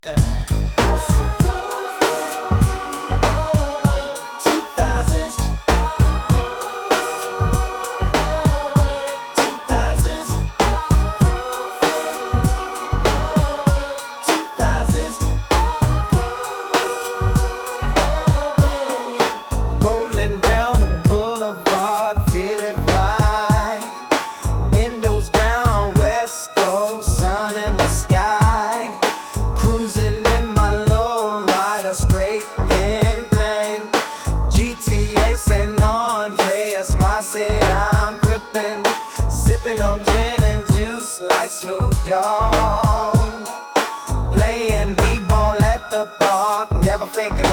Rolling down the boulevard, feeling fine. Windows down, West Coast, sun in the sky. Cruising in my low rider, straight in plane. GTA San Andreas, my city, I'm gripping. Sipping on gin and juice like Snoop Dogg. Playing b-ball at the park, never thinking